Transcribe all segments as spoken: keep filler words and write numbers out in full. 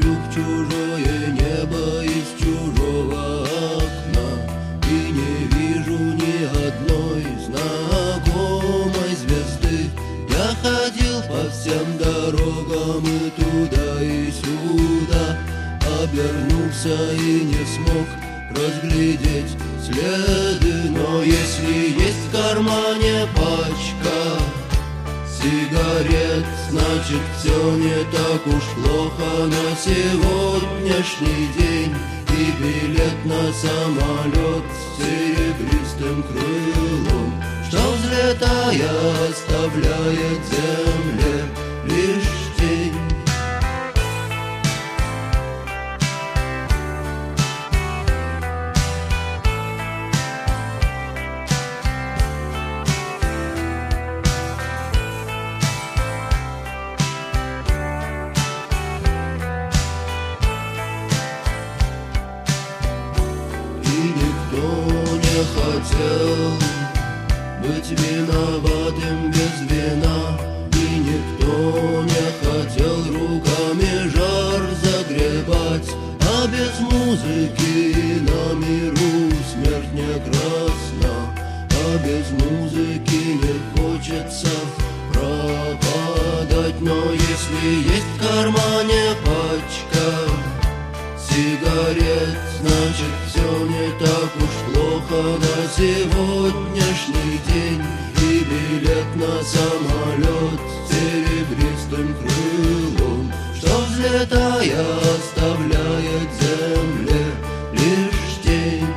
Смотрю в чужое небо из чужого окна и не вижу ни одной знакомой звезды. Я ходил по всем дорогам и туда, и сюда, обернулся и не смог разглядеть следы. Но если есть в кармане пачка сигарет, значит все не так уж плохо на сегодняшний день. И билет на самолет с серебристым крылом, что взлетая оставляет земле лишь тень. Хотел быть виноватым без вина, и никто не хотел руками жар загребать. А без музыки на миру смерть не красна, а без музыки не хочется пропадать. Но если есть в кармане пачка сигарет, значит все не так уж плохо на сегодняшний день. И билет на самолет с серебристым крылом, что взлетая оставляет земле лишь тень.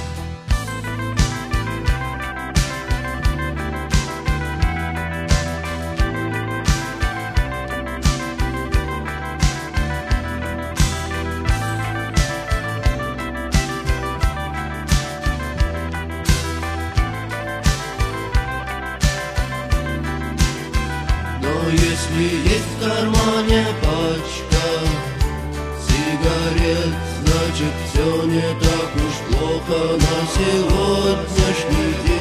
Но если есть в кармане пачка сигарет, значит все не так уж плохо на сегодняшний день.